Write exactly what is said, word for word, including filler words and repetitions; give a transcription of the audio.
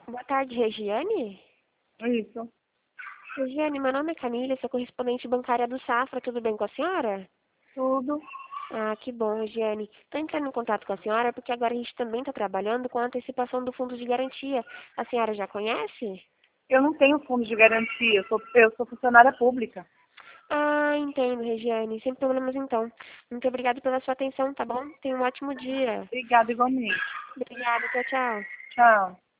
Boa tarde, Regiane. Isso, Regiane, meu nome é Camila, sou correspondente bancária do Safra, tudo bem com a senhora? tudo. Ah, que bom, Regiane. Estou entrando em contato com a senhora porque agora a gente também está trabalhando com a antecipação do fundo de garantia. A senhora já conhece? Eu não tenho fundo de garantia, eu sou, eu sou funcionária pública. Ah, entendo, Regiane. Sem problemas então. Muito obrigada pela sua atenção, tá bom? Tenha um ótimo dia. Obrigada igualmente. Obrigada, tchau, tchau. Tchau.